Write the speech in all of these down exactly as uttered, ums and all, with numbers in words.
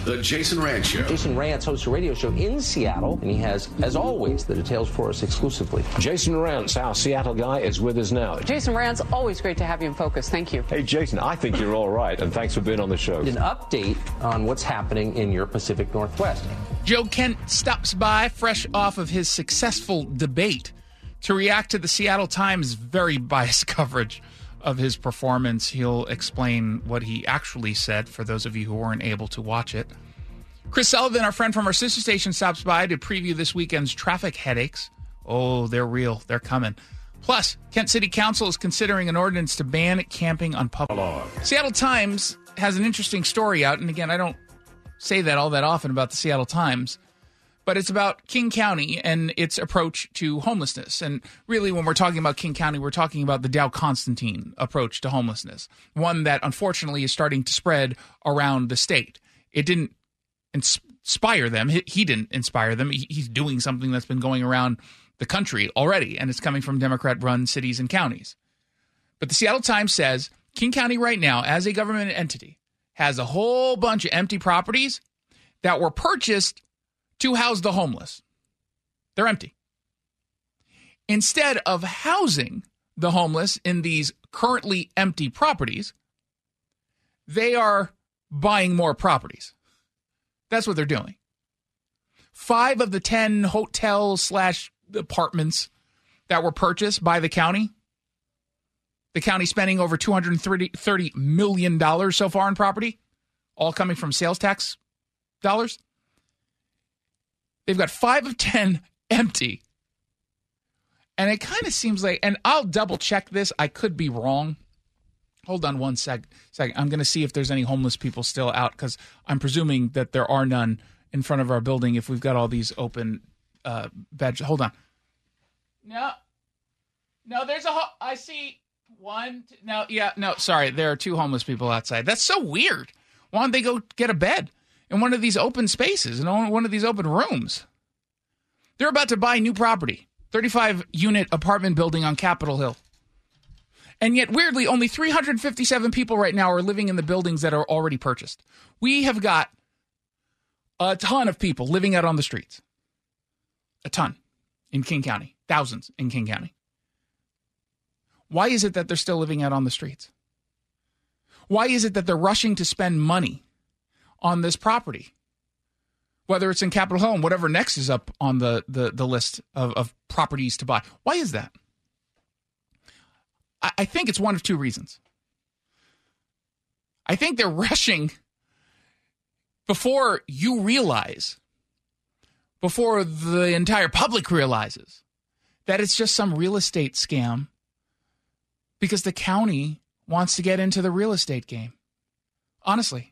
The Jason Rantz Show. Jason Rantz hosts a radio show in Seattle, and he has, as always, the details for us exclusively. Jason Rantz, our Seattle guy, is with us now. Jason Rantz, always great to have you in focus. Thank you. Hey, Jason, I think you're all right, and thanks for being on the show. An update on what's happening in your Pacific Northwest. Joe Kent stops by fresh off of his successful debate to react to the Seattle Times' very biased coverage of his performance. He'll explain what he actually said for those of you who weren't able to watch it. Chris Sullivan, our friend from our sister station, stops by to preview this weekend's traffic headaches. Oh, they're real. They're coming. Plus, Kent City Council is considering an ordinance to ban camping on public land. Seattle Times has an interesting story out, and again, I don't say that all that often about the Seattle Times, but it's about King County and its approach to homelessness. And really, when we're talking about King County, we're talking about the Dow Constantine approach to homelessness, one that unfortunately is starting to spread around the state. It didn't inspire them. He didn't inspire them. He's doing something that's been going around the country already, and it's coming from Democrat-run cities and counties. But the Seattle Times says King County right now, as a government entity, has a whole bunch of empty properties that were purchased to house the homeless. They're empty. Instead of housing the homeless in these currently empty properties, they are buying more properties. That's what they're doing. Five of the ten hotels slash apartments that were purchased by the county, the county spending over two hundred thirty million dollars so far on property, all coming from sales tax dollars. They've got five of ten empty. And it kind of seems like, and I'll double check this. I could be wrong. Hold on one sec. Second. I'm going to see if there's any homeless people still out, because I'm presuming that there are none in front of our building if we've got all these open uh, beds. Hold on. No. No, there's a, ho- I see one. Two, no, yeah, no, sorry. There are two homeless people outside. That's so weird. Why don't they go get a bed in one of these open spaces, in one of these open rooms? They're about to buy new property, thirty-five unit apartment building on Capitol Hill. And yet, weirdly, only three hundred fifty-seven people right now are living in the buildings that are already purchased. We have got a ton of people living out on the streets. A ton in King County. Thousands in King County. Why is it that they're still living out on the streets? Why is it that they're rushing to spend money on this property? Whether it's in Capitol Hill and whatever next is up on the, the, the list of, of properties to buy. Why is that? I, I think it's one of two reasons. I think they're rushing before you realize, before the entire public realizes, that it's just some real estate scam because the county wants to get into the real estate game. Honestly.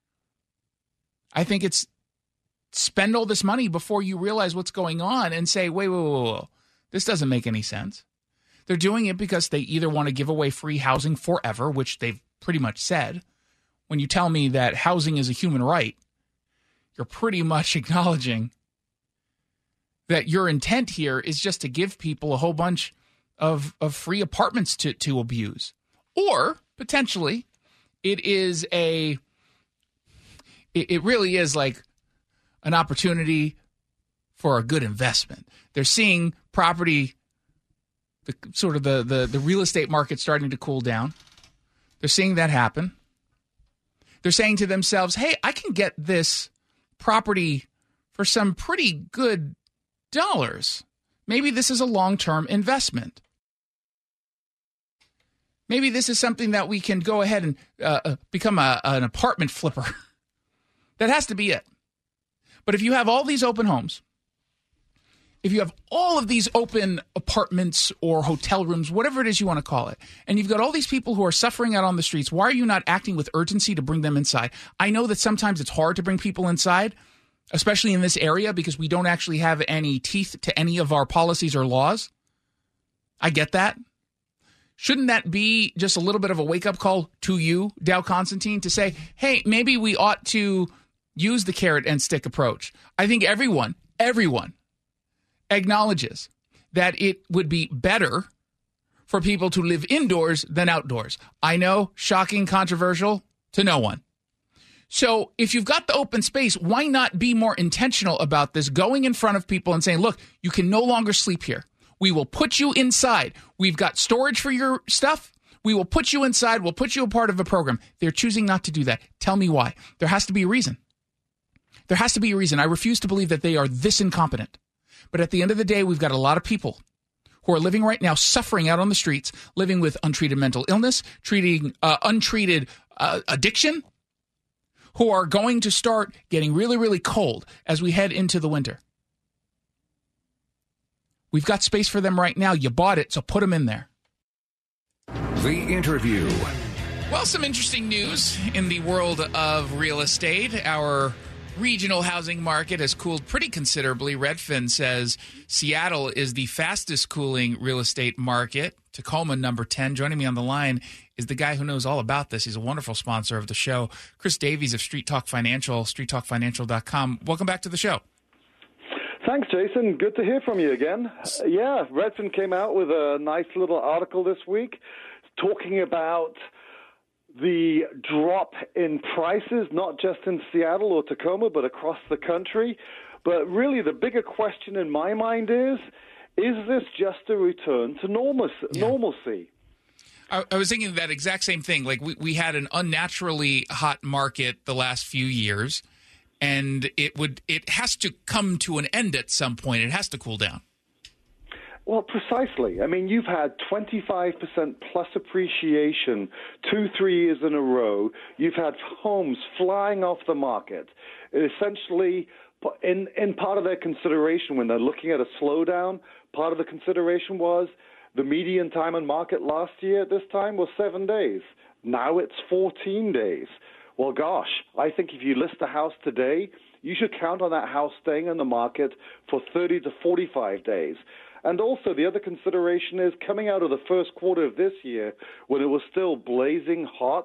I think it's spend all this money before you realize what's going on and say, wait, wait, wait, wait, this doesn't make any sense. They're doing it because they either want to give away free housing forever, which they've pretty much said. When you tell me that housing is a human right, you're pretty much acknowledging that your intent here is just to give people a whole bunch of, of free apartments to, to abuse. Or, potentially, it is a, it, it really is like an opportunity for a good investment. They're seeing property, the sort of the, the, the real estate market starting to cool down. They're seeing that happen. They're saying to themselves, hey, I can get this property for some pretty good dollars. Maybe this is a long-term investment. Maybe this is something that we can go ahead and uh, become a, an apartment flipper. That has to be it. But if you have all these open homes, if you have all of these open apartments or hotel rooms, whatever it is you want to call it, and you've got all these people who are suffering out on the streets, why are you not acting with urgency to bring them inside? I know that sometimes it's hard to bring people inside, especially in this area, because we don't actually have any teeth to any of our policies or laws. I get that. Shouldn't that be just a little bit of a wake-up call to you, Dow Constantine, to say, hey, maybe we ought to use the carrot and stick approach? I think everyone, everyone acknowledges that it would be better for people to live indoors than outdoors. I know, shocking, controversial to no one. So if you've got the open space, why not be more intentional about this, going in front of people and saying, look, you can no longer sleep here. We will put you inside. We've got storage for your stuff. We will put you inside. We'll put you a part of a program. They're choosing not to do that. Tell me why. There has to be a reason. There has to be a reason. I refuse to believe that they are this incompetent. But at the end of the day, we've got a lot of people who are living right now, suffering out on the streets, living with untreated mental illness, treating uh, untreated uh, addiction, who are going to start getting really, really cold as we head into the winter. We've got space for them right now. You bought it, so put them in there. The Interview. Well, some interesting news in the world of real estate. Our regional housing market has cooled pretty considerably. Redfin says Seattle is the fastest cooling real estate market. Tacoma, number ten. Joining me on the line is the guy who knows all about this. He's a wonderful sponsor of the show, Chris Davies of Street Talk Financial, street talk financial dot com. Welcome back to the show. Thanks, Jason. Good to hear from you again. Uh, yeah, Redfin came out with a nice little article this week talking about the drop in prices, not just in Seattle or Tacoma, but across the country. But really, the bigger question in my mind is, is this just a return to normalcy? Yeah. normalcy? I, I was thinking that exact same thing. Like, we, we had an unnaturally hot market the last few years, and it would it has to come to an end at some point. It has to cool down. Well, precisely. I mean, you've had twenty-five percent plus appreciation two, three years in a row. You've had homes flying off the market. Essentially, in, in part of their consideration when they're looking at a slowdown, part of the consideration was the median time on market last year at this time was seven days. Now it's fourteen days. Well, gosh, I think if you list a house today, you should count on that house staying in the market for thirty to forty-five days. And also the other consideration is coming out of the first quarter of this year when it was still blazing hot,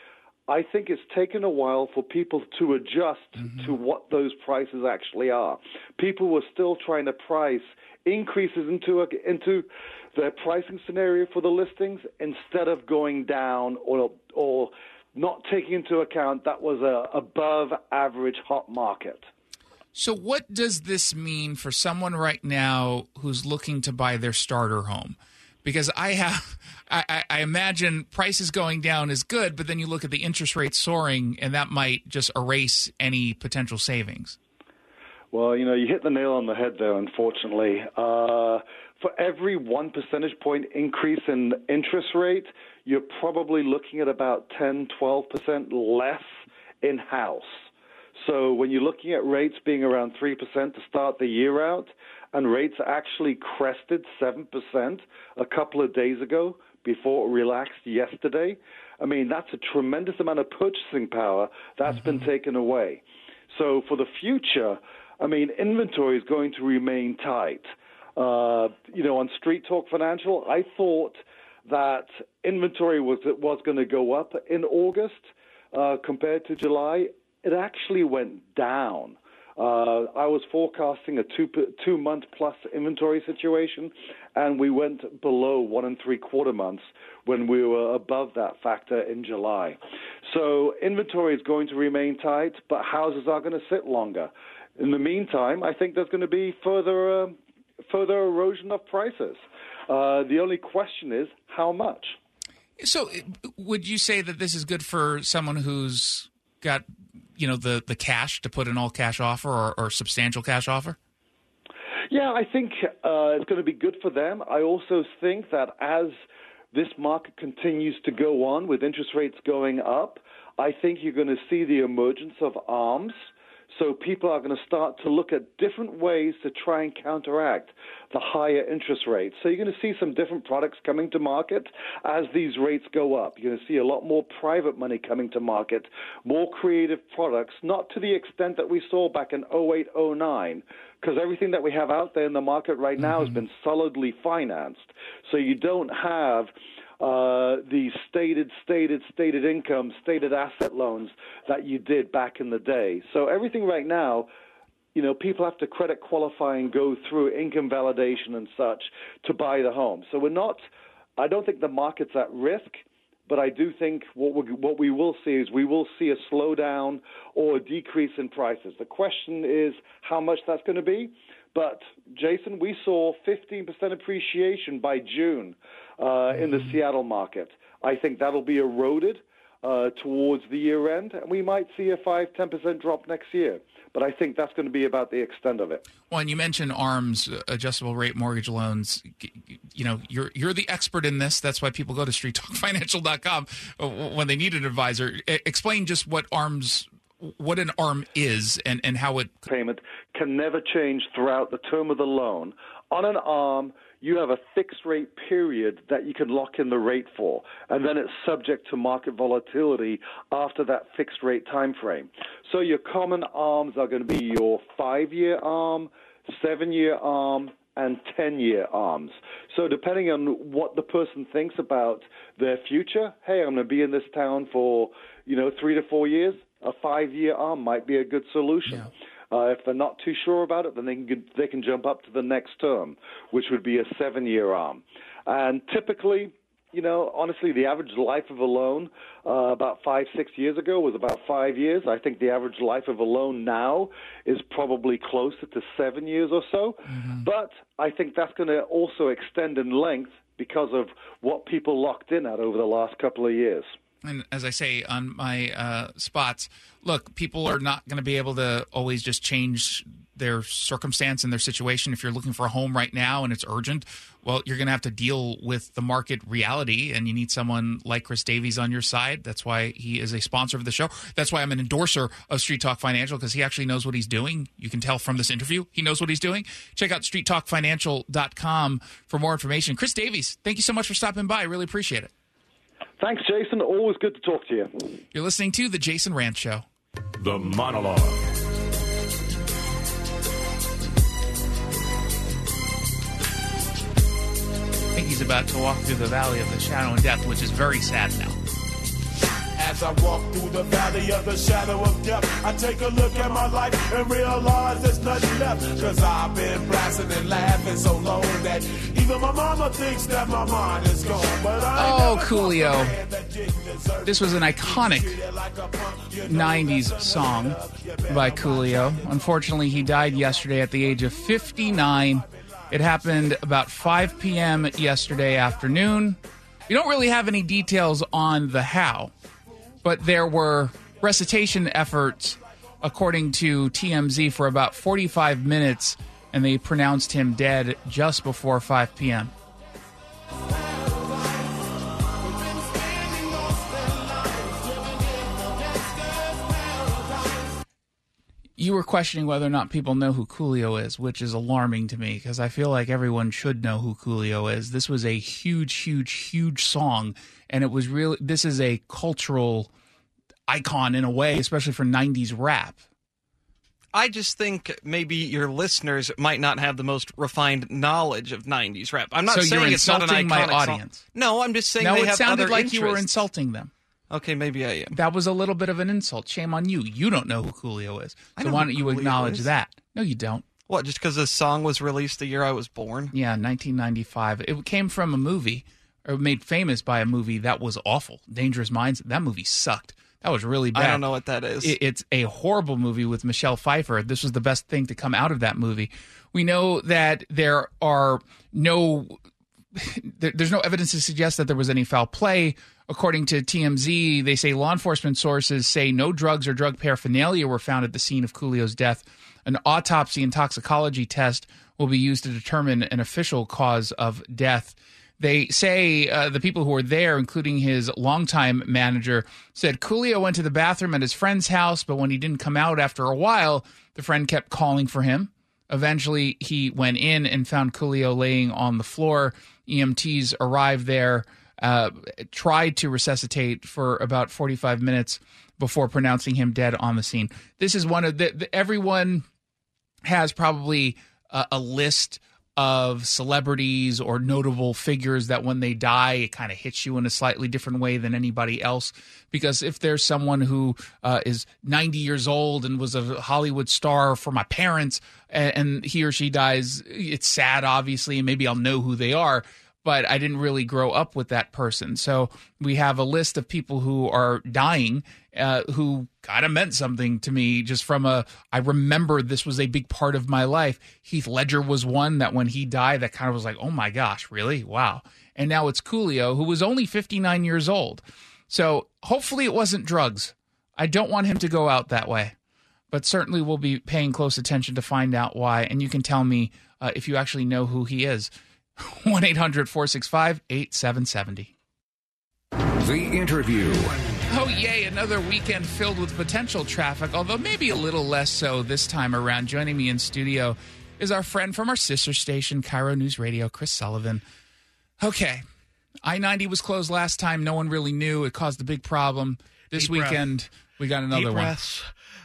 I think it's taken a while for people to adjust mm-hmm. to what those prices actually are. People were still trying to price increases into a, into their pricing scenario for the listings instead of going down or or not taking into account that was a above average hot market. So what does this mean for someone right now who's looking to buy their starter home? Because I have, I, I imagine prices going down is good, but then you look at the interest rates soaring, and that might just erase any potential savings. Well, you know, you hit the nail on the head there, unfortunately. Uh, for every one percentage point increase in interest rate, you're probably looking at about ten, twelve percent less in-house. So when you're looking at rates being around three percent to start the year out, and rates actually crested seven percent a couple of days ago before it relaxed yesterday, I mean, that's a tremendous amount of purchasing power that's mm-hmm. been taken away. So for the future, I mean, inventory is going to remain tight. Uh, you know, on Street Talk Financial, I thought that inventory was was going to go up in August uh, compared to July. It actually went down. Uh, I was forecasting a two two month plus inventory situation, and we went below one and three quarter months when we were above that factor in July. So inventory is going to remain tight, but houses are going to sit longer. In the meantime, I think there's going to be further uh, further erosion of prices. Uh, the only question is how much. So would you say that this is good for someone who's got, you know, the, the cash to put an all-cash offer or, or substantial cash offer? Yeah, I think uh, it's going to be good for them. I also think that as this market continues to go on with interest rates going up, I think you're going to see the emergence of ARMs. So people are going to start to look at different ways to try and counteract the higher interest rates. So you're going to see some different products coming to market as these rates go up. You're going to see a lot more private money coming to market, more creative products, not to the extent that we saw back in oh eight, oh nine, because everything that we have out there in the market right now mm-hmm. has been solidly financed. So you don't have Uh, the stated, stated, stated income, stated asset loans that you did back in the day. So everything right now, you know, people have to credit qualify and go through income validation and such to buy the home. So we're not, I don't think the market's at risk, but I do think what we what we will see is we will see a slowdown or a decrease in prices. The question is how much that's going to be. But, Jason, we saw fifteen percent appreciation by June uh, in the Seattle market. I think that'll be eroded uh, towards the year end, and we might see a five to ten percent drop next year. But I think that's going to be about the extent of it. Well, and you mentioned ARMs, adjustable rate mortgage loans. You know, you're you're the expert in this. That's why people go to street talk financial dot com when they need an advisor. Explain just what ARMs, what an ARM is, and, and how it payment can never change throughout the term of the loan. On an ARM, you have a fixed rate period that you can lock in the rate for, and then it's subject to market volatility after that fixed rate time frame. So your common ARMs are going to be your five-year ARM, seven-year ARM, and ten-year ARMs. So depending on what the person thinks about their future, hey, I'm going to be in this town for, you know, three to four years, a five-year ARM might be a good solution. Yeah. Uh, if they're not too sure about it, then they can they can jump up to the next term, which would be a seven-year ARM. And typically, you know, honestly, the average life of a loan uh, about five, six years ago was about five years. I think the average life of a loan now is probably closer to seven years or so. Mm-hmm. But I think that's going to also extend in length because of what people locked in at over the last couple of years. And as I say on my uh, spots, look, people are not going to be able to always just change their circumstance and their situation. If you're looking for a home right now and it's urgent, well, you're going to have to deal with the market reality, and you need someone like Chris Davies on your side. That's why he is a sponsor of the show. That's why I'm an endorser of Street Talk Financial, because he actually knows what he's doing. You can tell from this interview he knows what he's doing. Check out street talk financial dot com for more information. Chris Davies, thank you so much for stopping by. I really appreciate it. Thanks, Jason. Always good to talk to you. You're listening to The Jason Rant Show. The Monologue. I think he's about to walk through the valley of the shadow of death, which is very sad now. As I walk through the valley of the shadow of death, I take a look at my life and realize there's nothing left. Cause I've been blasting and laughing so long that even my mama thinks that my mind is gone. But I oh, Coolio. This was an iconic nineties song by Coolio. Unfortunately, he died yesterday at the age of fifty-nine. It happened about five p.m. yesterday afternoon. We don't really have any details on the how, but there were recitation efforts, according to T M Z, for about forty-five minutes, and they pronounced him dead just before five p.m. You were questioning whether or not people know who Coolio is, which is alarming to me because I feel like everyone should know who Coolio is. This was a huge, huge, huge song, and it was really, this is a cultural icon in a way, especially for nineties rap. I just think maybe your listeners might not have the most refined knowledge of nineties rap. I'm not so saying you're it's not an iconic my audience. Song. No, I'm just saying no, they it have sounded other like interests. You were insulting them. Okay, maybe I am. That was a little bit of an insult. Shame on you. You don't know who Coolio is. So why don't you Coolio acknowledge is. that? No, you don't. What, just because this song was released the year I was born? Yeah, nineteen ninety-five. It came from a movie, or made famous by a movie that was awful. Dangerous Minds. That movie sucked. That was really bad. I don't know what that is. It, it's a horrible movie with Michelle Pfeiffer. This was the best thing to come out of that movie. We know that there are no... There's no evidence to suggest that there was any foul play. According to T M Z, they say law enforcement sources say no drugs or drug paraphernalia were found at the scene of Coolio's death. An autopsy and toxicology test will be used to determine an official cause of death. They say uh, the people who were there, including his longtime manager, said Coolio went to the bathroom at his friend's house, but when he didn't come out after a while, the friend kept calling for him. Eventually, he went in and found Coolio laying on the floor. E M Ts arrived there, uh, tried to resuscitate for about forty-five minutes before pronouncing him dead on the scene. This is one of the, the everyone has probably a, a list of celebrities or notable figures that when they die, it kind of hits you in a slightly different way than anybody else. Because if there's someone who uh, is ninety years old and was a Hollywood star for my parents, and, and he or she dies, it's sad, obviously, and maybe I'll know who they are. but I didn't really grow up with that person. So we have a list of people who are dying uh, who kind of meant something to me just from a, I remember this was a big part of my life. Heath Ledger was one that when he died, that kind of was like, oh my gosh, really? Wow. And now it's Coolio, who was only fifty-nine years old. So hopefully it wasn't drugs. I don't want him to go out that way. But certainly we'll be paying close attention to find out why. And you can tell me uh, if you actually know who he is. one eight hundred four six five eight seven seven zero. The Interview. Oh, yay, another weekend filled with potential traffic, although maybe a little less so this time around. Joining me in studio is our friend from our sister station, Cairo News Radio, Chris Sullivan. Okay, I ninety was closed last time. No one really knew. It caused a big problem. This Deep weekend, breath. we got another Deep one. breaths.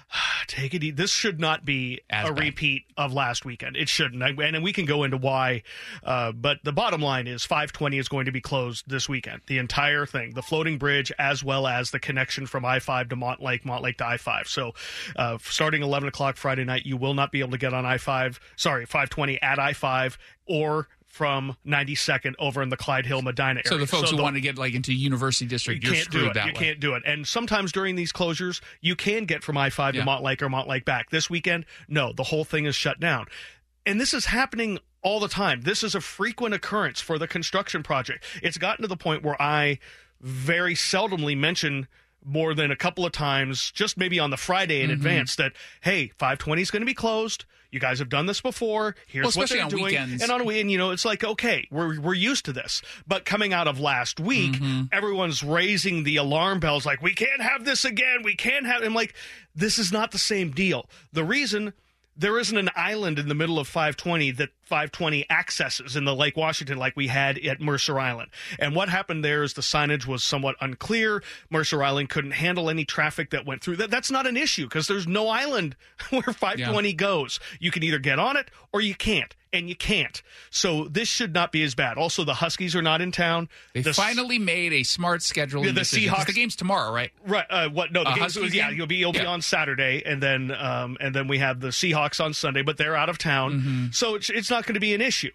Take it easy. This should not be As a bad. repeat of last weekend. It shouldn't. And we can go into why. Uh, but the bottom line is five twenty is going to be closed this weekend. The entire thing. The floating bridge as well as the connection from I five to Montlake, Montlake to I five. So uh, starting eleven o'clock Friday night, you will not be able to get on I five, sorry, five twenty at I five or from ninety-second over in the Clyde Hill Medina area. So the folks so who the, want to get like into University District, you you're can't do screwed it. that You way. can't do it. And sometimes during these closures, you can get from I five Yeah. to Montlake or Montlake back. This weekend, no, the whole thing is shut down. And this is happening all the time. This is a frequent occurrence for the construction project. It's gotten to the point where I very seldomly mention more than a couple of times, just maybe on the Friday in Mhm. advance, that, hey, five twenty is going to be closed. You guys have done this before. Here's Well, what they're especially on doing. weekends. And on a weekend, you know, it's like, okay, we're we're used to this. But coming out of last week, Mm-hmm. everyone's raising the alarm bells like, we can't have this again. We can't have. I'm like, this is not the same deal. The reason there isn't an island in the middle of five twenty that five twenty accesses in the Lake Washington like we had at Mercer Island. And what happened there is the signage was somewhat unclear. Mercer Island couldn't handle any traffic that went through. That, that's not an issue because there's no island where five twenty Yeah. goes. You can either get on it or you can't. And you can't. So this should not be as bad. Also, the Huskies are not in town. They the, finally made a smart scheduling The decision. 'Cause Seahawks- The game's tomorrow, right? Right. Uh, what? No. The Uh, games. Huskies Yeah. game? You'll be. You'll be Yeah. on Saturday, and then um, and then we have the Seahawks on Sunday, but they're out of town, Mm-hmm. so it's it's not going to be an issue.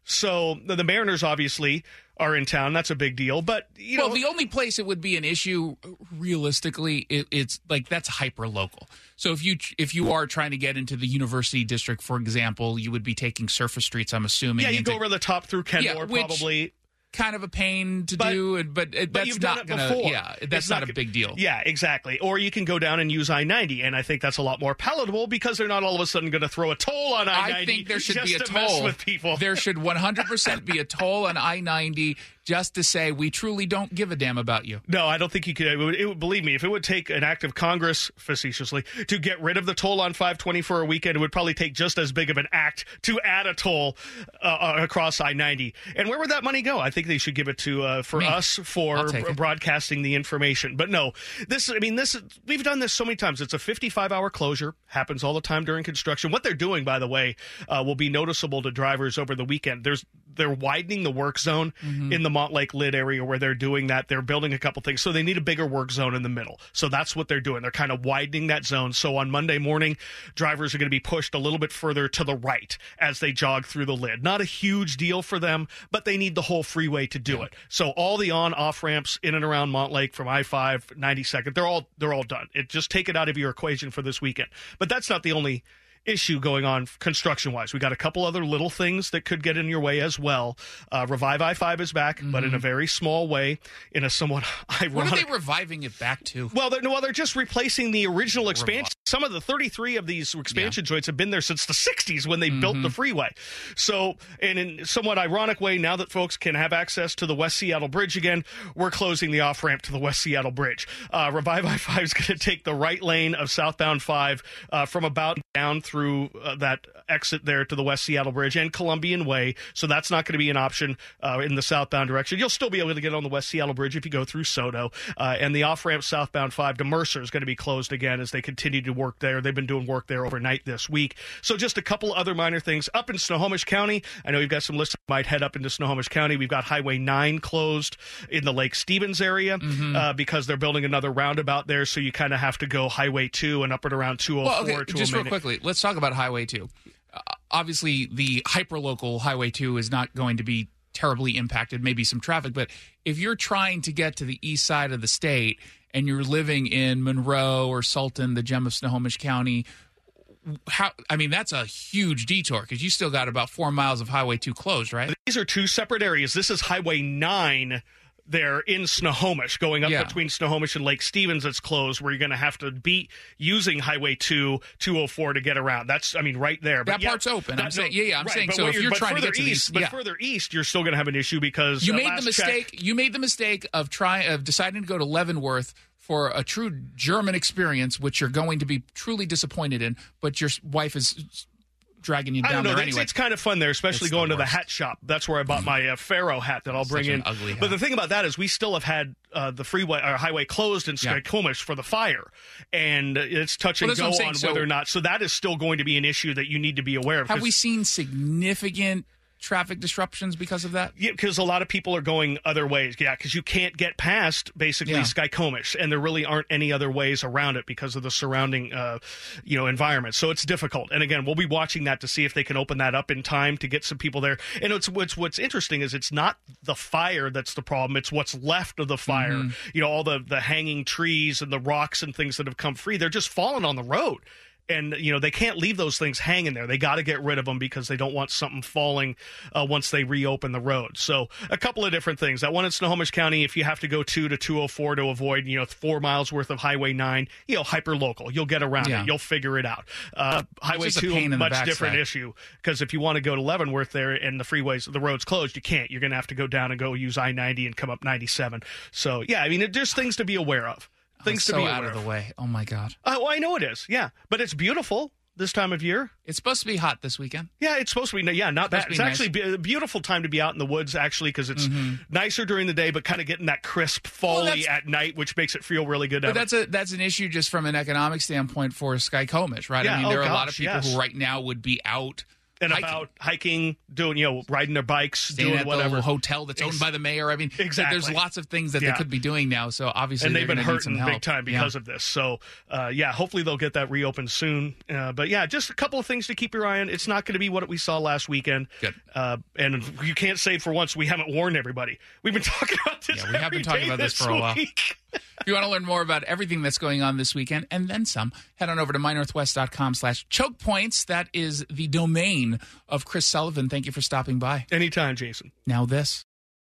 So the, the Mariners obviously are in town. That's a big deal. But you well, know, the only place it would be an issue, realistically, it, it's like that's hyper local. So if you if you are trying to get into the University District, for example, you would be taking surface streets. I'm assuming. yeah, you into- go over the top through Kenmore, Yeah, which- probably. kind of a pain to But- do, and- but, it, But that's you've done not it gonna. before. Yeah, It's that's not, a go- big deal. Yeah, exactly. Or you can go down and use I ninety, and I think that's a lot more palatable because they're not all of a sudden going to throw a toll on I ninety. I think there should just be a to mess toll. with people. There should one hundred percent be a toll on I ninety just to say we truly don't give a damn about you. No, I don't think you could. It would, it would, believe me, if it would take an act of Congress, facetiously, to get rid of the toll on five twenty for a weekend, it would probably take just as big of an act to add a toll uh, uh, across I ninety. And where would that money go? I think they should give it to uh, for Me. us for I'll take it. broadcasting the information. But no, this. I mean, this. We've done this so many times. It's a fifty-five hour closure. Happens all the time during construction. What they're doing, by the way, uh, will be noticeable to drivers over the weekend. There's they're widening the work zone Mm-hmm. in the Montlake Lid area where they're doing that. They're building a couple things. So they need a bigger work zone in the middle. So that's what they're doing. They're kind of widening that zone. So on Monday morning, drivers are going to be pushed a little bit further to the right as they jog through the lid. Not a huge deal for them, but they need the whole freeway to do it. So all the on-off ramps in and around Montlake from I five, ninety-second, they're all they're all done. It just take it out of your equation for this weekend. But that's not the only issue going on construction wise. We got a couple other little things that could get in your way as well. Uh, Revive I five is back, but in a very small way, in a somewhat ironic. What are they reviving it back to? Well, they're, well, they're just replacing the original expansion. Some of the thirty-three of these expansion Yeah. joints have been there since the sixties when they built the freeway. So, and in a somewhat ironic way, now that folks can have access to the West Seattle Bridge again, we're closing the off-ramp to the West Seattle Bridge. Uh, Revive I five is going to take the right lane of southbound five uh, from about down through uh, that exit there to the West Seattle Bridge and Columbian Way. So that's not going to be an option uh, in the southbound direction. You'll still be able to get on the West Seattle Bridge if you go through Soto. Uh, and the off-ramp southbound five to Mercer is going to be closed again as they continue to work there. They've been doing work there overnight this week. So just a couple other minor things. Up in Snohomish County, I know you've got some listeners who might head up into Snohomish County. We've got Highway nine closed in the Lake Stevens area Mm-hmm. uh, because they're building another roundabout there. So you kind of have to go Highway two and up and around two oh four Well, okay, to just a real minute. quickly, let's talk about Highway two. Uh, obviously, the hyperlocal Highway two is not going to be terribly impacted, maybe some traffic. But if you're trying to get to the east side of the state and you're living in Monroe or Sultan, the gem of Snohomish County, how I mean, that's a huge detour because you still got about four miles of Highway two closed, right? These are two separate areas. This is Highway nine there in Snohomish, going up Yeah. between Snohomish and Lake Stevens. That's closed, where you're going to have to be using Highway two, two oh four to get around. That's, I mean, right there. But That yeah, part's open. I'm that- saying, yeah, yeah. I'm right, saying but so. what If you're but trying to further get to the east, east, but yeah. further east, you're still going to have an issue because You uh, made the last mistake. check- You made the mistake of trying of deciding to go to Leavenworth for a true German experience, which you're going to be truly disappointed in. But your wife is dragging you I down don't know. there It's, anyway. it's kind of fun there, especially It's the going to the worst. hat shop. That's where I bought my uh, Pharaoh hat that I'll bring Such an in. ugly But hat. the thing about that is we still have had uh, the freeway or highway closed in Yeah. Skykomish for the fire, and it's touch and Well, that's go what I'm saying. on So- whether or not. So that is still going to be an issue that you need to be aware of. Have 'cause- we seen significant traffic disruptions because of that? Yeah, because a lot of people are going other ways. Yeah, because you can't get past basically Yeah. Skykomish, and there really aren't any other ways around it because of the surrounding, uh, you know, environment. So it's difficult. And again, we'll be watching that to see if they can open that up in time to get some people there. And it's what's what's interesting is it's not the fire that's the problem; it's what's left of the fire. Mm-hmm. You know, all the the hanging trees and the rocks and things that have come free. They're just falling on the road. And, you know, they can't leave those things hanging there. They got to get rid of them because they don't want something falling uh, once they reopen the road. So a couple of different things. That one in Snohomish County, if you have to go two to two oh four to avoid, you know, four miles worth of Highway nine, you know, hyper local. You'll get around Yeah. it. You'll figure it out. Uh, Highway just a two, pain in the much backside. different issue because if you want to go to Leavenworth there and the freeways, the road's closed, you can't. You're going to have to go down and go use I ninety and come up ninety-seven. So, yeah, I mean, it, there's things to be aware of. Things It's to so be out aware of the way. Oh my God! Uh, well, I know it is, yeah. But it's beautiful this time of year. It's supposed to be hot this weekend. Yeah, it's supposed to be. Yeah, not bad. to It's be actually be- a beautiful time to be out in the woods, actually, because it's nicer during the day, but kind of getting that crisp Well, folly that's- at night, which makes it feel really good. But out. that's a that's an issue just from an economic standpoint for Skykomish, right? Yeah, I mean, oh there are a lot of gosh, people yes. who right now would be out and hiking, about hiking, doing, you know, riding their bikes, staying doing at whatever. the hotel that's owned Ex- by the mayor. I mean, th- Exactly. there's lots of things that Yeah. they could be doing now. So obviously, and they've they're been gonna need some hurting help. big time because Yeah. of this. So, uh, yeah, hopefully they'll get that reopened soon. Uh, but yeah, just a couple of things to keep your eye on. It's not going to be what we saw last weekend. Good. Uh, and you can't say for once we haven't warned everybody. We've been talking about this. Yeah, we have every been talking day about this for a while. week. If you want to learn more about everything that's going on this weekend and then some, head on over to my northwest dot com slash choke points. That is the domain of Chris Sullivan. Thank you for stopping by. Anytime, Jason. Now this.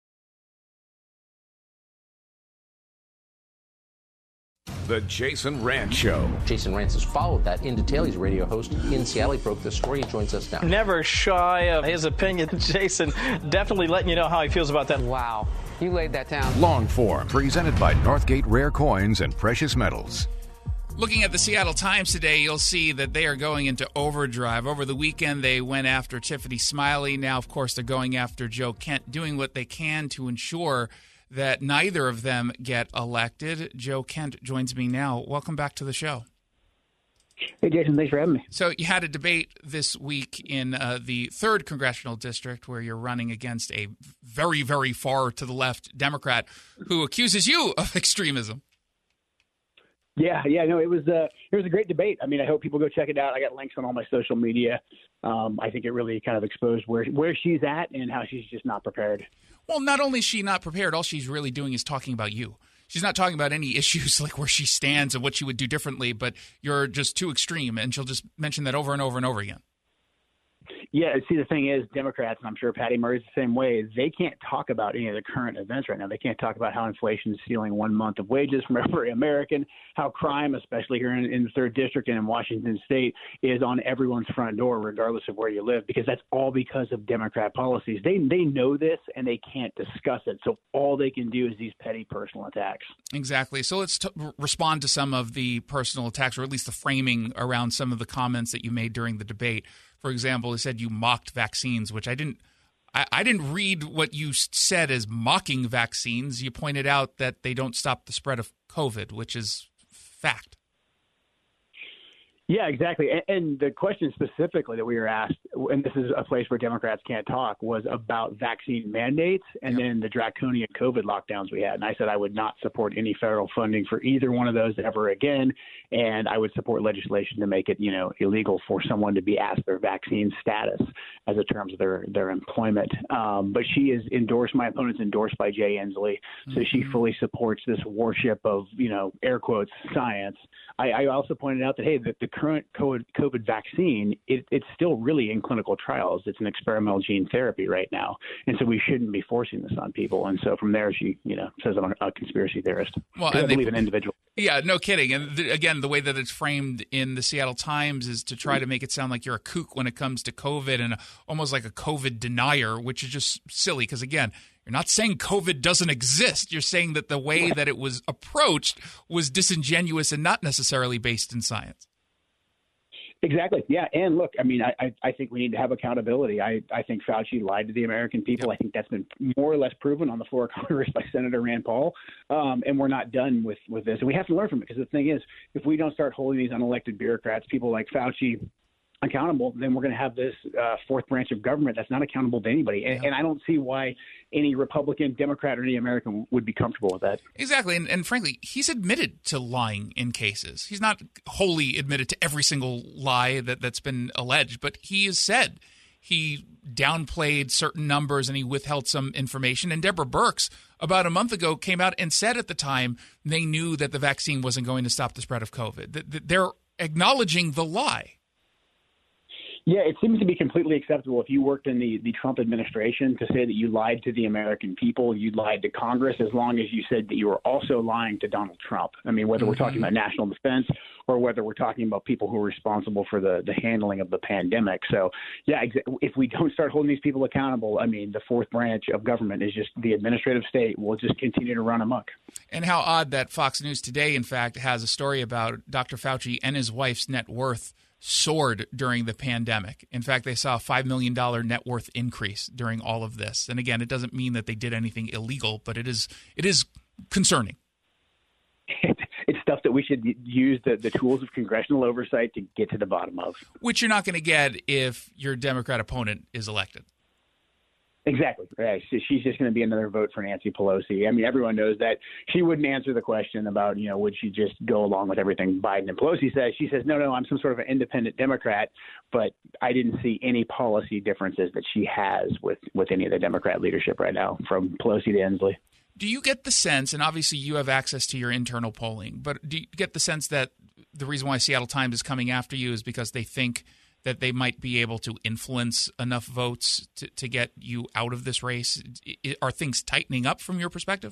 The Jason Rant Show. Jason Rantz has followed that in detail. He's a radio host in Seattle. He broke this story. He joins us now. Never shy of his opinion. Jason definitely letting you know how he feels about that. Wow. You laid that down. Long form, presented by Northgate Rare Coins and Precious Metals. Looking at the Seattle Times today, you'll see that they are going into overdrive. Over the weekend, they went after Tiffany Smiley. Now, of course, they're going after Joe Kent, doing what they can to ensure that neither of them get elected. Joe Kent joins me now. Welcome back to the show. Hey, Jason, thanks for having me. So you had a debate this week in uh, the third congressional district where you're running against a very, very far to the left Democrat who accuses you of extremism. Yeah, yeah, no, it was uh, it was a great debate. I mean, I hope people go check it out. I got links on all my social media. Um, I think it really kind of exposed where where she's at and how she's just not prepared. Well, not only is she not prepared, all she's really doing is talking about you. She's not talking about any issues like where she stands and what she would do differently, but you're just too extreme, and she'll just mention that over and over and over again. Yeah, see, the thing is, Democrats, and I'm sure Patty Murray's the same way, they can't talk about any of the current events right now. They can't talk about how inflation is stealing one month of wages from every American, how crime, especially here in, in the third district and in Washington state, is on everyone's front door, regardless of where you live, because that's all because of Democrat policies. They they know this, and they can't discuss it. So all they can do is these petty personal attacks. Exactly. So let's t- respond to some of the personal attacks, or at least the framing around some of the comments that you made during the debate. For example, it said you mocked vaccines, which I didn't I, I didn't read what you said as mocking vaccines. You pointed out that they don't stop the spread of COVID, which is fact. Yeah, exactly. And, and the question specifically that we were asked and this is a place where Democrats can't talk, was about vaccine mandates and yep. then the draconian COVID lockdowns we had. And I said I would not support any federal funding for either one of those ever again. And I would support legislation to make it, you know, illegal for someone to be asked their vaccine status as a terms of their, their employment. Um, but she is endorsed, my opponent's endorsed by Jay Inslee. So mm-hmm. she fully supports this worship of, you know, air quotes, science. I, I also pointed out that, hey, the, the current COVID, COVID vaccine, it, it's still really in clinical trials. It's an experimental gene therapy right now. And so we shouldn't be forcing this on people. And so from there, she, you know, says I'm a conspiracy theorist. Well, I and believe they, in individual. Yeah, no kidding. And th- again, the way that it's framed in the Seattle Times is to try to make it sound like you're a kook when it comes to COVID and almost like a COVID denier, which is just silly because, again, you're not saying COVID doesn't exist. You're saying that the way that it was approached was disingenuous and not necessarily based in science. Exactly. Yeah. And look, I mean, I, I think we need to have accountability. I, I think Fauci lied to the American people. Yep. I think that's been more or less proven on the floor of Congress by Senator Rand Paul. Um, and we're not done with, with this. And we have to learn from it because the thing is, if we don't start holding these unelected bureaucrats, people like Fauci, accountable, then we're going to have this uh, fourth branch of government that's not accountable to anybody. And, yeah. and I don't see why any Republican, Democrat, or any American would be comfortable with that. Exactly. And, and frankly, he's admitted to lying in cases. He's not wholly admitted to every single lie that, that's been alleged, but he has said he downplayed certain numbers and he withheld some information. And Deborah Birx, about a month ago, came out and said at the time they knew that the vaccine wasn't going to stop the spread of COVID. They're acknowledging the lie. Yeah, it seems to be completely acceptable if you worked in the, the Trump administration to say that you lied to the American people, you lied to Congress, as long as you said that you were also lying to Donald Trump. I mean, whether mm-hmm. we're talking about national defense or whether we're talking about people who are responsible for the, the handling of the pandemic. So, yeah, if we don't start holding these people accountable, I mean, the fourth branch of government is just the administrative state will just continue to run amok. And how odd that Fox News Today, in fact, has a story about Doctor Fauci and his wife's net worth soared during the pandemic. In fact, they saw a five million dollars net worth increase during all of this. And again, it doesn't mean that they did anything illegal, but it is it is concerning. It's stuff that we should use the, the tools of congressional oversight to get to the bottom of. Which you're not going to get if your Democrat opponent is elected. Exactly. Right. So she's just going to be another vote for Nancy Pelosi. I mean, everyone knows that she wouldn't answer the question about, you know, would she just go along with everything Biden and Pelosi says. She says, no, no, I'm some sort of an independent Democrat, but I didn't see any policy differences that she has with, with any of the Democrat leadership right now, from Pelosi to Inslee. Do you get the sense, and obviously you have access to your internal polling, but do you get the sense that the reason why Seattle Times is coming after you is because they think that they might be able to influence enough votes to, to get you out of this race? Are things tightening up from your perspective?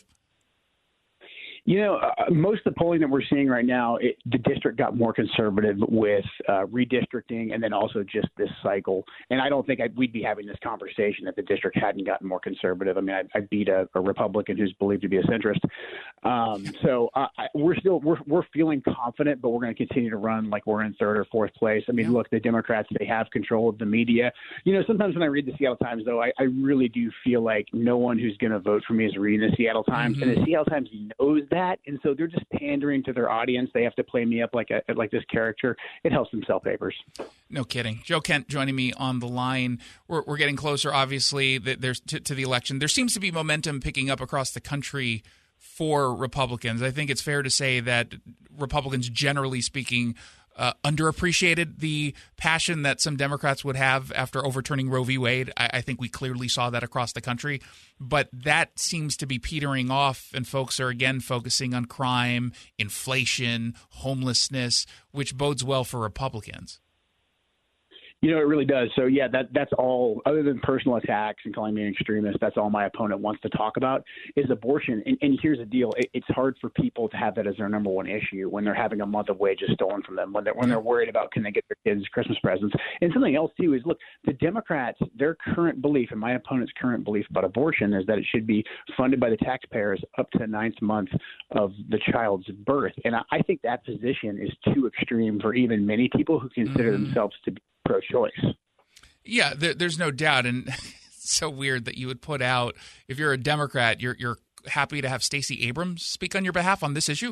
You know, uh, most of the polling that we're seeing right now, it, the district got more conservative with uh, redistricting and then also just this cycle. And I don't think I'd, we'd be having this conversation if the district hadn't gotten more conservative. I mean, I, I beat a, a Republican who's believed to be a centrist. Um, so uh, I, we're still we're we're feeling confident, but we're going to continue to run like we're in third or fourth place. I mean, yeah. Look, the Democrats, they have control of the media. You know, sometimes when I read the Seattle Times, though, I, I really do feel like no one who's going to vote for me is reading the Seattle Times, mm-hmm. and the Seattle Times knows that. That, and so they're just pandering to their audience. They have to play me up like a like this character. It helps them sell papers. No kidding. Joe Kent joining me on the line. We're, we're getting closer, obviously, there's to, to the election. There seems to be momentum picking up across the country for Republicans. I think it's fair to say that Republicans, generally speaking, Uh, underappreciated the passion that some Democrats would have after overturning Roe v. Wade. I, I think we clearly saw that across the country. But that seems to be petering off, and folks are again focusing on crime, inflation, homelessness, which bodes well for Republicans. You know, it really does. So, yeah, that that's all, other than personal attacks and calling me an extremist, that's all my opponent wants to talk about is abortion. And, and here's the deal. It, it's hard for people to have that as their number one issue when they're having a month of wages stolen from them, when they're, when they're worried about can they get their kids Christmas presents. And something else, too, is, look, the Democrats, their current belief and my opponent's current belief about abortion is that it should be funded by the taxpayers up to the ninth month of the child's birth. And I, I think that position is too extreme for even many people who consider mm-hmm. themselves to be pro-choice. Yeah, there, there's no doubt, and it's so weird that you would put out, if you're a Democrat, you're you're happy to have Stacey Abrams speak on your behalf on this issue.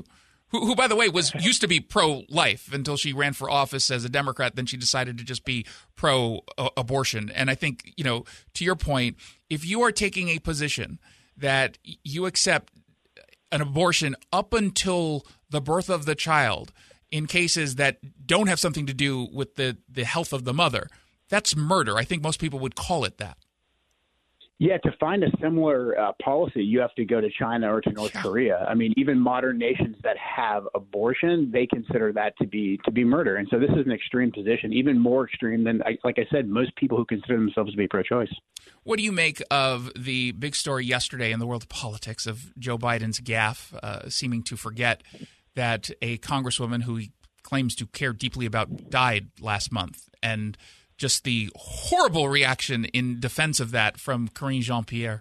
who, who, by the way, was used to be pro-life until she ran for office as a Democrat. Then she decided to just be pro-abortion. And I think, you know, to your point, if you are taking a position that you accept an abortion up until the birth of the child in cases that don't have something to do with the, the health of the mother, that's murder. I think most people would call it that. Yeah, to find a similar uh, policy, you have to go to China or to North yeah. Korea. I mean, even modern nations that have abortion, they consider that to be to be murder. And so this is an extreme position, even more extreme than, like I said, most people who consider themselves to be pro-choice. What do you make of the big story yesterday in the world of politics of Joe Biden's gaffe, uh, seeming to forget that a congresswoman who he claims to care deeply about died last month, and just the horrible reaction in defense of that from Karine Jean-Pierre?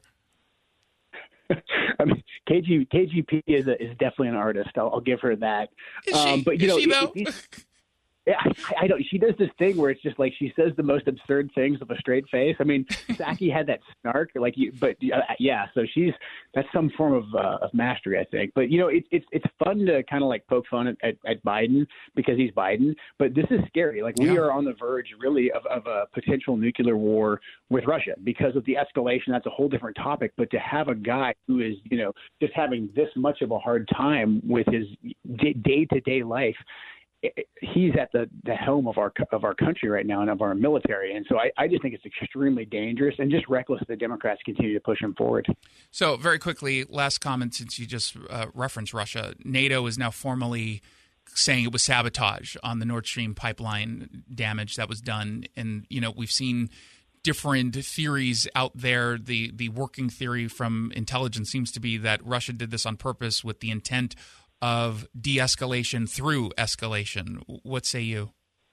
I mean, K G, K G P is, a, is definitely an artist. I'll, I'll give her that. Is she? Um, but, you is know, she, though? It, it, Yeah, I, I don't. She does this thing where it's just like she says the most absurd things with a straight face. I mean, Psaki had that snark, like you, but uh, yeah. So she's that's some form of uh, of mastery, I think. But you know, it's it's it's fun to kind of like poke fun at, at, at Biden because he's Biden. But this is scary. Like we yeah. are on the verge, really, of, of a potential nuclear war with Russia because of the escalation. That's a whole different topic. But to have a guy who is, you know, just having this much of a hard time with his day to day life. He's at the, the helm of our of our country right now and of our military. And so I, I just think it's extremely dangerous and just reckless that the Democrats continue to push him forward. So very quickly, last comment, since you just uh, referenced Russia, NATO is now formally saying it was sabotage on the Nord Stream pipeline damage that was done. And, you know, we've seen different theories out there. The, the working theory from intelligence seems to be that Russia did this on purpose with the intent of de-escalation through escalation. What say you?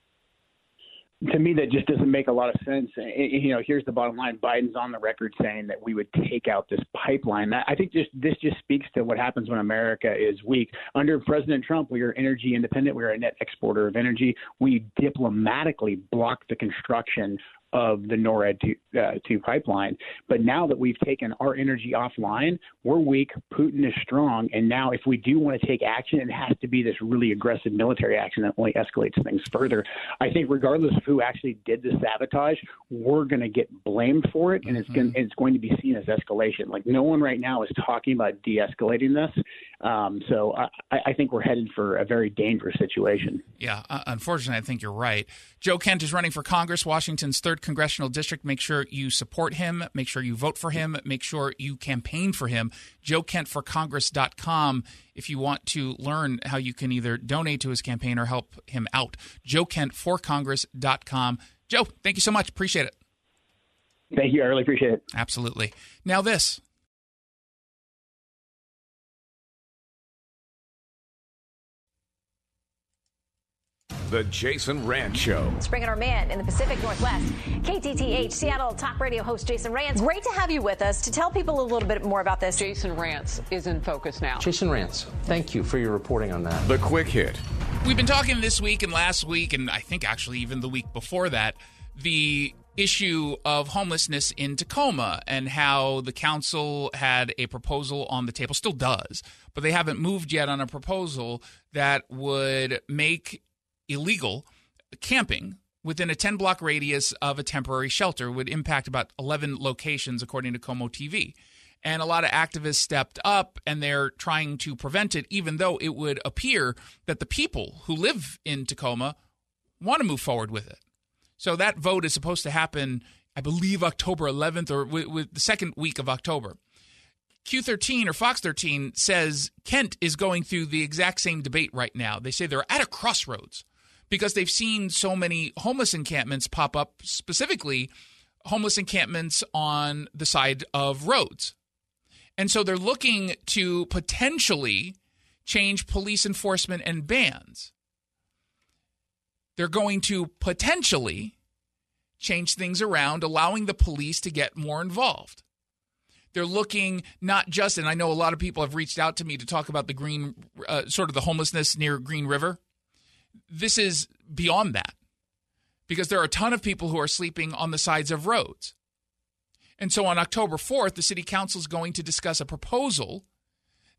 To me, that just doesn't make a lot of sense. You know, here's the bottom line. Biden's on the record saying that we would take out this pipeline. I think just this just speaks to what happens when America is weak. Under President Trump, we are energy independent. We are a net exporter of energy. We diplomatically blocked the construction of the NORAD two pipeline. But now that we've taken our energy offline, we're weak, Putin is strong, and now if we do want to take action, it has to be this really aggressive military action that only escalates things further. I think regardless of who actually did the sabotage, we're going to get blamed for it, and it's, mm-hmm. going, it's going to be seen as escalation. Like no one right now is talking about de-escalating this. Um, so I, I think we're headed for a very dangerous situation. Yeah, uh, unfortunately, I think you're right. Joe Kent is running for Congress, Washington's third congressional district. Make sure you support him. Make sure you vote for him. Make sure you campaign for him. joe kent for congress dot com if you want to learn how you can either donate to his campaign or help him out. joe kent for congress dot com. Joe, thank you so much. Appreciate it. Thank you. I really appreciate it. Absolutely. Now this. The Jason Rantz Show. Let's bring in our man in the Pacific Northwest, K T T H Seattle talk radio host Jason Rantz. Great to have you with us to tell people a little bit more about this. Jason Rantz is in focus now. Jason Rantz, thank you for your reporting on that. The Quick Hit. We've been talking this week and last week, and I think actually even the week before that, the issue of homelessness in Tacoma and how the council had a proposal on the table, still does, but they haven't moved yet on a proposal that would make illegal camping within a ten-block radius of a temporary shelter. Would impact about eleven locations, according to Como T V. And a lot of activists stepped up, and they're trying to prevent it, even though it would appear that the people who live in Tacoma want to move forward with it. So that vote is supposed to happen, I believe, October eleventh or with, with the second week of October. Q thirteen or Fox thirteen says Kent is going through the exact same debate right now. They say they're at a crossroads because they've seen so many homeless encampments pop up, specifically homeless encampments on the side of roads. And so they're looking to potentially change police enforcement and bans. They're going to potentially change things around, allowing the police to get more involved. They're looking not just, and I know a lot of people have reached out to me to talk about the green, uh, sort of the homelessness near Green River. This is beyond that, because there are a ton of people who are sleeping on the sides of roads. And so on October fourth, the city council is going to discuss a proposal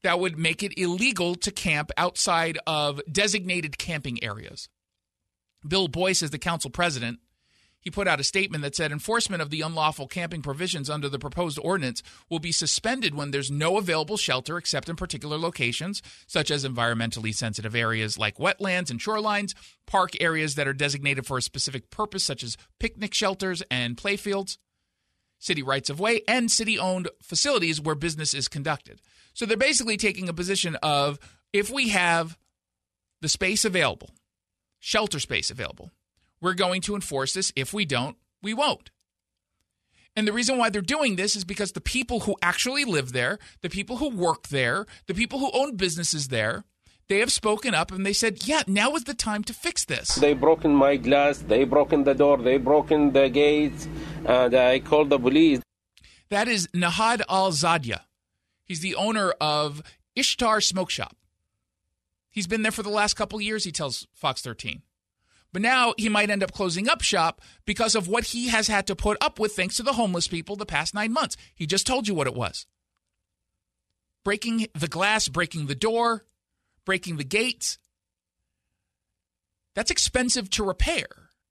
that would make it illegal to camp outside of designated camping areas. Bill Boyce is the council president. He put out a statement that said enforcement of the unlawful camping provisions under the proposed ordinance will be suspended when there's no available shelter except in particular locations, such as environmentally sensitive areas like wetlands and shorelines, park areas that are designated for a specific purpose, such as picnic shelters and playfields, city rights-of-way, and city-owned facilities where business is conducted. So they're basically taking a position of, if we have the space available, shelter space available, we're going to enforce this. If we don't, we won't. And the reason why they're doing this is because the people who actually live there, the people who work there, the people who own businesses there, they have spoken up and they said, yeah, now is the time to fix this. They broken my glass, they broken the door, they broken the gates, and I called the police. That is Nahad Al-Zadya. He's the owner of Ishtar Smoke Shop. He's been there for the last couple of years, he tells Fox thirteen. But now he might end up closing up shop because of what he has had to put up with thanks to the homeless people the past nine months. He just told you what it was. Breaking the glass, breaking the door, breaking the gates. That's expensive to repair.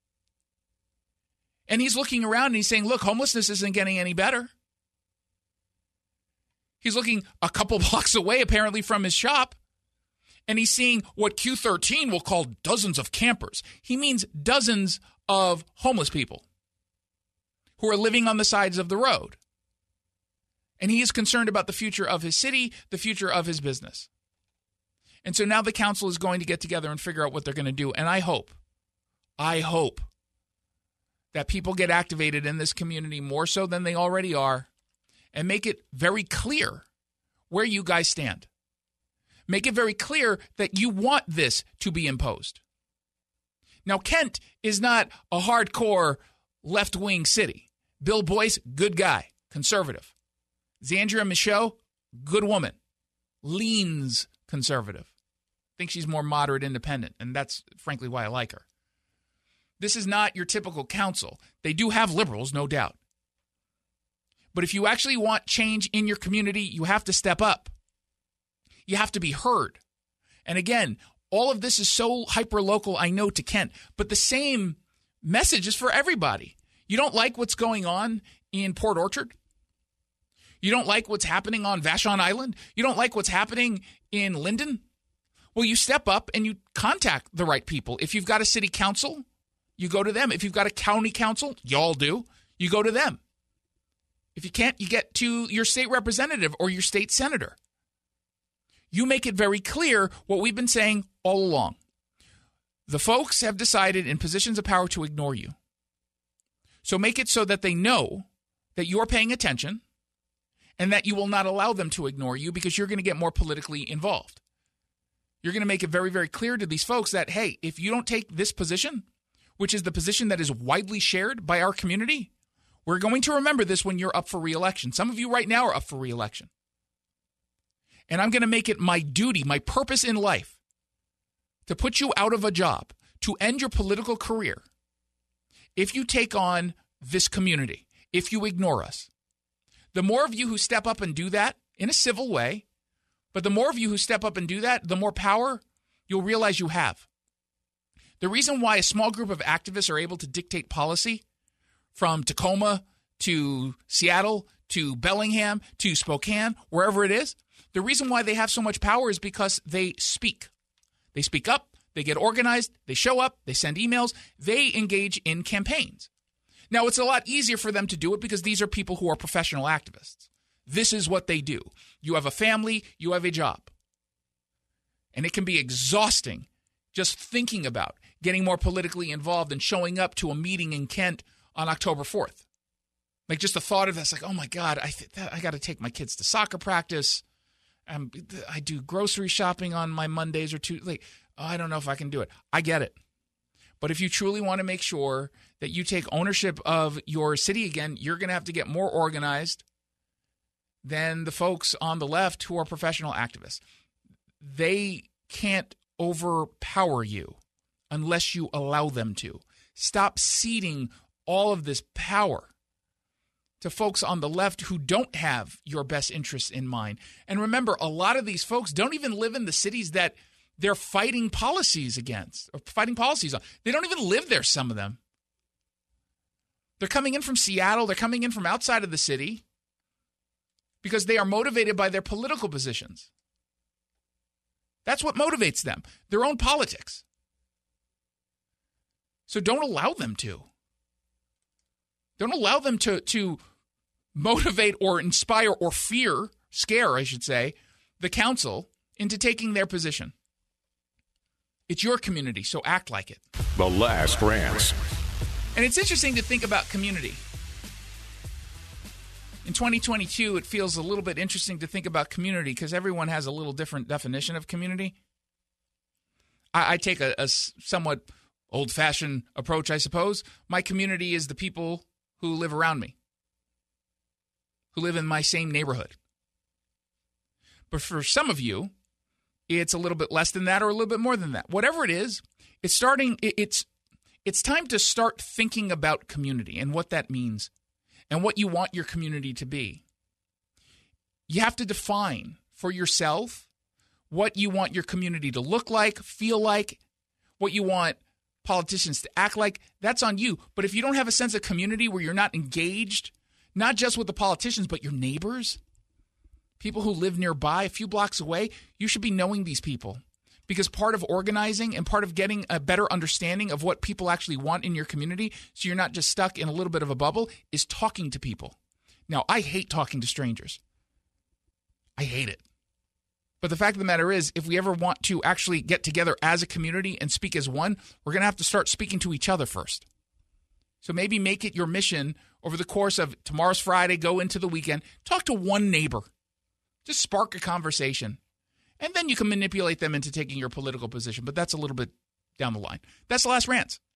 And he's looking around and he's saying, look, homelessness isn't getting any better. He's looking a couple blocks away, apparently, from his shop. And he's seeing what Q thirteen will call dozens of campers. He means dozens of homeless people who are living on the sides of the road. And he is concerned about the future of his city, the future of his business. And so now the council is going to get together and figure out what they're going to do. And I hope, I hope that people get activated in this community more so than they already are and make it very clear where you guys stand. Make it very clear that you want this to be imposed. Now, Kent is not a hardcore left-wing city. Bill Boyce, good guy, conservative. Zandria Michaud, good woman, leans conservative. I think she's more moderate independent, and that's frankly why I like her. This is not your typical council. They do have liberals, no doubt. But if you actually want change in your community, you have to step up. You have to be heard. And again, all of this is so hyper-local, I know, to Kent. But the same message is for everybody. You don't like what's going on in Port Orchard? You don't like what's happening on Vashon Island? You don't like what's happening in Linden? Well, you step up and you contact the right people. If you've got a city council, you go to them. If you've got a county council, y'all do, you go to them. If you can't, you get to your state representative or your state senator. You make it very clear what we've been saying all along. The folks have decided in positions of power to ignore you. So make it so that they know that you're paying attention and that you will not allow them to ignore you because you're going to get more politically involved. You're going to make it very, very clear to these folks that, hey, if you don't take this position, which is the position that is widely shared by our community, we're going to remember this when you're up for re-election. Some of you right now are up for re-election. And I'm going to make it my duty, my purpose in life, to put you out of a job, to end your political career, if you take on this community, if you ignore us. The more of you who step up and do that in a civil way, but the more of you who step up and do that, the more power you'll realize you have. The reason why a small group of activists are able to dictate policy from Tacoma to Seattle to Bellingham to Spokane, wherever it is, the reason why they have so much power is because they speak. They speak up, they get organized, they show up, they send emails, they engage in campaigns. Now, it's a lot easier for them to do it because these are people who are professional activists. This is what they do. You have a family, you have a job. And it can be exhausting just thinking about getting more politically involved and showing up to a meeting in Kent on October fourth. Like just the thought of this, like, oh my God, I th- I got to take my kids to soccer practice. Um, I do grocery shopping on my Mondays or two. Like, oh, I don't know if I can do it. I get it. But if you truly want to make sure that you take ownership of your city again, you're going to have to get more organized than the folks on the left who are professional activists. They can't overpower you unless you allow them to. Stop ceding all of this power to folks on the left who don't have your best interests in mind. And remember, a lot of these folks don't even live in the cities that they're fighting policies against, or fighting policies on. They don't even live there, some of them. They're coming in from Seattle. They're coming in from outside of the city because they are motivated by their political positions. That's what motivates them, their own politics. So don't allow them to. Don't allow them to, to motivate or inspire or fear, scare, I should say, the council into taking their position. It's your community, so act like it. The Last Rants. And it's interesting to think about community. In twenty twenty-two, it feels a little bit interesting to think about community because everyone has a little different definition of community. I, I take a, a somewhat old-fashioned approach, I suppose. My community is the people who live around me, who live in my same neighborhood. But for some of you, it's a little bit less than that or a little bit more than that. Whatever it is, it's starting. It's it's time to start thinking about community and what that means and what you want your community to be. You have to define for yourself what you want your community to look like, feel like, what you want politicians to act like. That's on you. But if you don't have a sense of community where you're not engaged, not just with the politicians, but your neighbors, people who live nearby, a few blocks away, you should be knowing these people. Because part of organizing and part of getting a better understanding of what people actually want in your community, so you're not just stuck in a little bit of a bubble, is talking to people. Now, I hate talking to strangers. I hate it. But the fact of the matter is, if we ever want to actually get together as a community and speak as one, we're going to have to start speaking to each other first. So maybe make it your mission over the course of tomorrow's Friday, go into the weekend, talk to one neighbor. Just spark a conversation. And then you can manipulate them into taking your political position. But that's a little bit down the line. That's The Last Rants.